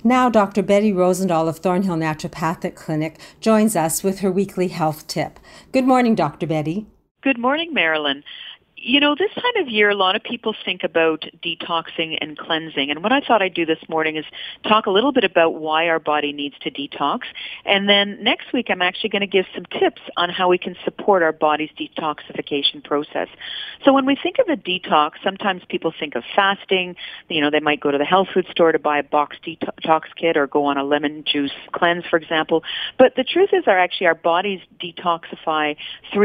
Now, Dr. Betty Rosendahl of Thornhill Naturopathic Clinic joins us with her weekly health tip. Good morning, Dr. Betty. Good morning, Marilyn. You know, this time of year, a lot of people think about detoxing and cleansing. And what I thought I'd do this morning is talk a little bit about why our body needs to detox. And then next week, I'm actually going to give some tips on how we can support our body's detoxification process. So when we think of a detox, sometimes people think of fasting. You know, they might go to the health food store to buy a box detox kit or go on a lemon juice cleanse, for example. But the truth is our bodies detoxify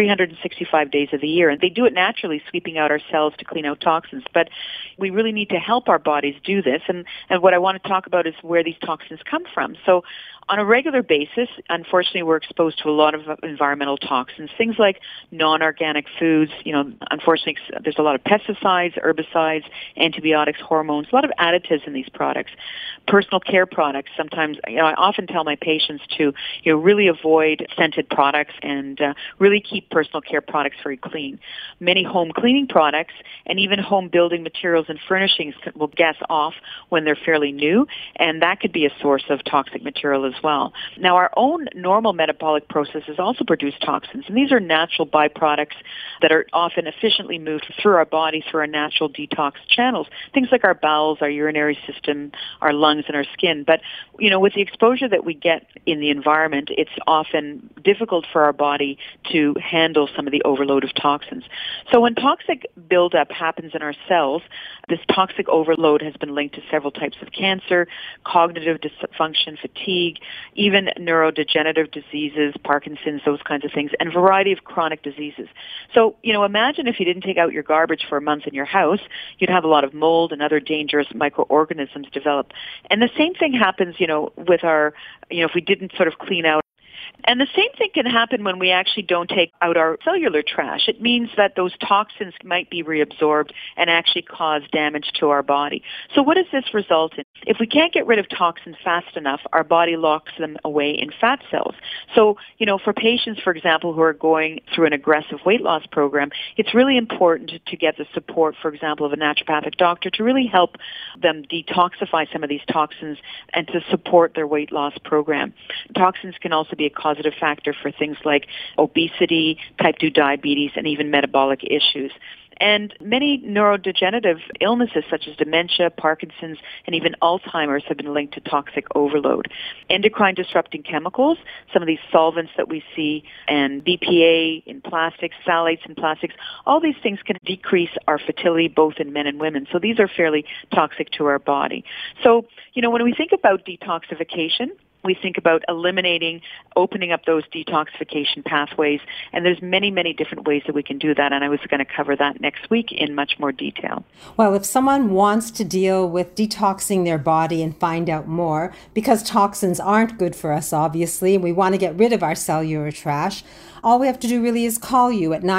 365 days of the year. And they do it naturally, sweeping out our cells to clean out toxins. But we really need to help our bodies do this. And what I want to talk about is where these toxins come from. So on a regular basis, unfortunately, we're exposed to a lot of environmental toxins, things like non-organic foods. You know, unfortunately, there's a lot of pesticides, herbicides, antibiotics, hormones, a lot of additives in these products. Personal care products. Sometimes, I often tell my patients to, really avoid scented products and really keep personal care products very clean. Many home cleaning products and even home building materials and furnishings will gas off when they're fairly new, and that could be a source of toxic material as well. Now, our own normal metabolic processes also produce toxins, and these are natural byproducts that are often efficiently moved through our body through our natural detox channels, things like our bowels, our urinary system, our lungs, and our skin. But, with the exposure that we get in the environment, it's often difficult for our body to handle some of the overload of toxins. So when toxic buildup happens in our cells, this toxic overload has been linked to several types of cancer, cognitive dysfunction, fatigue, even neurodegenerative diseases, Parkinson's, those kinds of things, and a variety of chronic diseases. So, imagine if you didn't take out your garbage for a month in your house, you'd have a lot of mold and other dangerous microorganisms develop. And the same thing happens, with our, if we didn't sort of clean out. And the same thing can happen when we actually don't take out our cellular trash. It means that those toxins might be reabsorbed and actually cause damage to our body. So what does this result in? If we can't get rid of toxins fast enough, our body locks them away in fat cells. So, for patients, for example, who are going through an aggressive weight loss program, it's really important to get the support, for example, of a naturopathic doctor to really help them detoxify some of these toxins and to support their weight loss program. Toxins can also be a causative factor for things like obesity, type 2 diabetes, and even metabolic issues. And many neurodegenerative illnesses such as dementia, Parkinson's, and even Alzheimer's have been linked to toxic overload. Endocrine disrupting chemicals, some of these solvents that we see, and BPA in plastics, phthalates in plastics, all these things can decrease our fertility both in men and women. So these are fairly toxic to our body. So, when we think about detoxification, we think about eliminating, opening up those detoxification pathways, and there's many, many different ways that we can do that, and I was going to cover that next week in much more detail. Well, if someone wants to deal with detoxing their body and find out more, because toxins aren't good for us, obviously, we want to get rid of our cellular trash, all we have to do really is call you at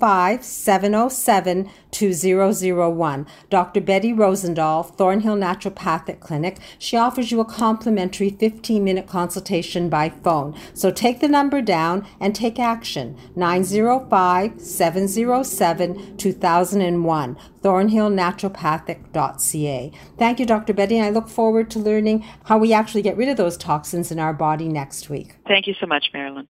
905-707-2001. Dr. Betty Rosendahl, Thornhill Naturopathic Clinic. She offers you a complimentary 15-minute consultation by phone. So take the number down and take action. 905-707-2001. thornhillnaturopathic.ca. Thank you, Dr. Betty, and I look forward to learning how we actually get rid of those toxins in our body next week. Thank you so much, Marilyn.